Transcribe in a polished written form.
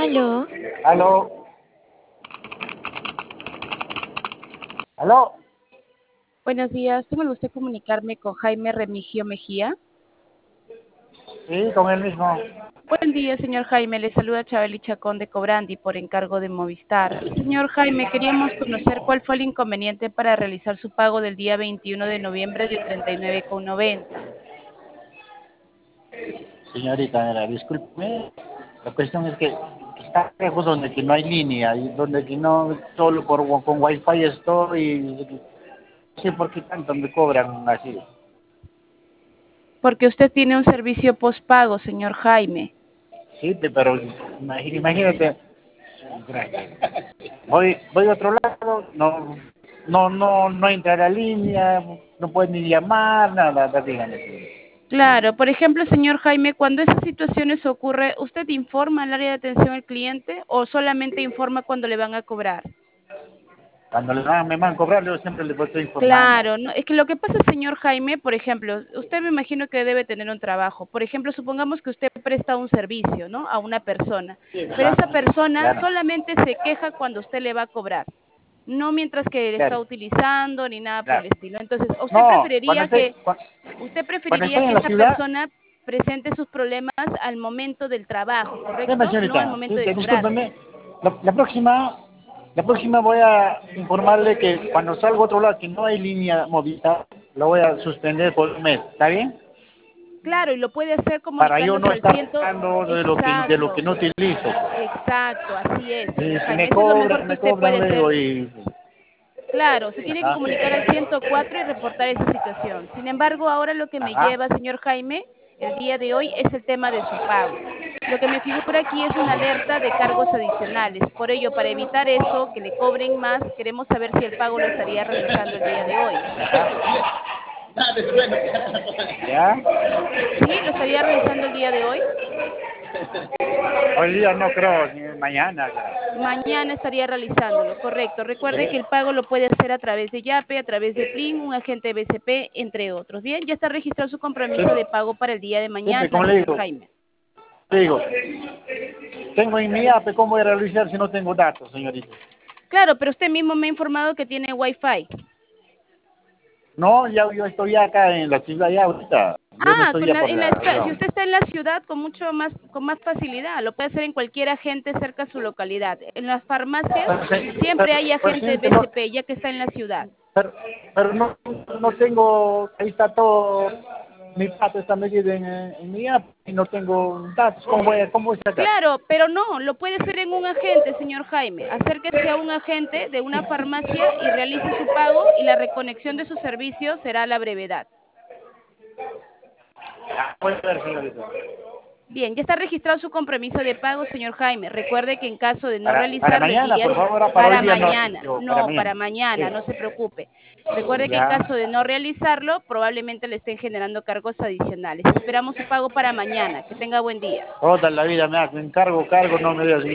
Aló, Aló, aló. Buenos días, tengo el gusto de comunicarme con Jaime Remigio Mejía. Sí, con el mismo. Buen día, señor Jaime, le saluda Chabeli Chacón de Cobrandi por encargo de Movistar. Señor Jaime, queríamos conocer cuál fue el inconveniente para realizar su pago del día 21 de noviembre de 39,90. Señorita, mira, discúlpeme. La cuestión es que está lejos donde que no hay línea y donde que no, solo con wifi estoy y no sé por qué tanto me cobran así. Porque usted tiene un servicio postpago, señor Jaime. Sí, pero imagínate, voy a otro lado, no entra la línea, no puedes ni llamar, nada, dígame. Claro, por ejemplo, señor Jaime, cuando esas situaciones ocurren, ¿usted informa al área de atención al cliente o solamente informa cuando le van a cobrar? Cuando me van a cobrar, yo siempre les voy a estar informando. Claro, no, es que lo que pasa, señor Jaime, por ejemplo, usted me imagino que debe tener un trabajo. Por ejemplo, supongamos que usted presta un servicio, ¿no? A una persona, pero esa persona Claro, solamente se queja cuando usted le va a cobrar, no mientras que le está claro, utilizando ni nada por el claro. estilo. Entonces, No, usted cuando preferiría estoy en que la esa ciudad, persona presente sus problemas al momento del trabajo, déjame, ¿correcto? No al señorita, momento de cobrarle. discúlpeme, la próxima voy a informarle que cuando salgo a otro lado que no hay línea móvil, lo voy a suspender por un mes, ¿está bien? Claro, y lo puede hacer Para yo comunicándose no al estar ciento. pagando de lo que Exacto. no utilizo. Exacto, así es, Y señor si Jaime. me Eso es lo mejor cobran, que me usted cobran puede luego hacer. y... Claro, se tiene que Ajá, comunicar al 104 y reportar esa situación. Sin embargo, ahora lo que me ajá. lleva, señor Jaime, el día de hoy es el tema de su pago. Lo que me figura aquí es una alerta de cargos adicionales. Por ello, para evitar eso, que le cobren más, queremos saber si el pago lo estaría realizando el día de hoy. ¿Ya? ¿Sí? ¿Lo estaría realizando el día de hoy? Hoy día no creo, ni mañana. Mañana estaría realizándolo, correcto. Recuerde que el pago lo puede hacer a través de Yape, a través de Plin, un agente BCP, entre otros. Bien, ya está registrado su compromiso de pago para el día de Siempre, mañana, como señor Jaime. le digo, tengo en mi app, ¿cómo voy a realizar si no tengo datos, señorita? Claro, pero usted mismo me ha informado que tiene Wi-Fi. No, ya yo estoy acá en la ciudad ya ahorita. Yo no Ah, estoy ya por la si región. usted está en la ciudad con más facilidad, lo puede hacer en cualquier agente cerca a su localidad. En las farmacias siempre hay agente Presidente, no, BCP, ya que está en la ciudad. pero, pero no tengo, ahí está todo, mi datos está metido en mi app y no tengo datos. ¿Cómo voy a sacar? Claro, pero no, lo puede hacer en un agente, señor Jaime. Acérquese a un agente de una farmacia y realice su pago y la reconexión de su servicio será a la brevedad. Puede ser, señorita. Bien, ya está registrado su compromiso de pago, señor Jaime. Recuerde que en caso de no Para realizarlo, mañana, por favor, para hoy para día no, mañana, para no, para mañana. mañana, no Sí. se preocupe. Recuerde que en Ya. caso de no realizarlo, probablemente le estén generando cargos adicionales. Esperamos su pago para mañana. Que tenga buen día. Toda la vida me encargo, no me dio